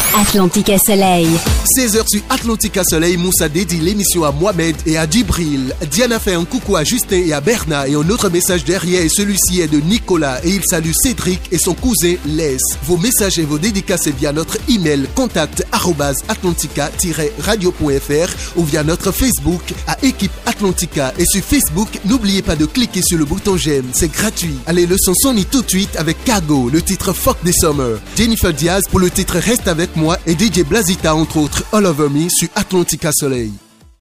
Atlantica Soleil. 16h sur Atlantica Soleil, Moussa dédie l'émission à Mohamed et à Djibril. Diana fait un coucou à Justin et à Bernard et un autre message derrière et celui-ci est de Nicolas et il salue Cédric et son cousin Les. Vos messages et vos dédicaces via notre email contact@atlantica-radio.fr ou via notre Facebook à Équipe Atlantica et sur Facebook, n'oubliez pas de cliquer sur le bouton j'aime, c'est gratuit. Allez, le son sonne tout de suite avec Cargo, le titre Fuck the Summer. Jennifer Diaz pour le titre Reste avec moi et DJ Blazita entre autres All Over Me sur Atlantica Soleil.